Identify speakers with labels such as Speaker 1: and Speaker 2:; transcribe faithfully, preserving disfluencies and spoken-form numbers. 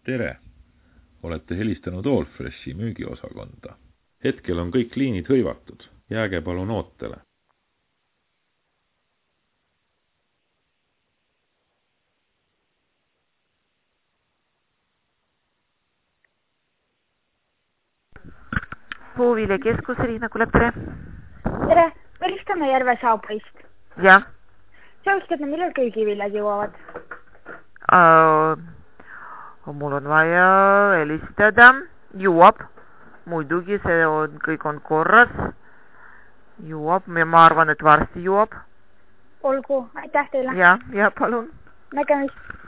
Speaker 1: Tere! Olete helistanud Allfreshi müügiosakonda. Hetkel on kõik liinid hõivatud. Jääge palun ootele.
Speaker 2: Puuvilja keskus, Riina Kulep, tere!
Speaker 3: Tere! Välistame Järve Saapoist.
Speaker 2: Jah.
Speaker 3: Sa oskad, millal köögiviljad jõuavad?
Speaker 2: Uh, mul on vaja helistada. Jõuab. Muidugi see on, kõik on korras. Jõuab. Ma arvan, et varsti jõuab.
Speaker 3: Olgu. Aitäh teile.
Speaker 2: Ja, ja, palun.
Speaker 3: Nägemist.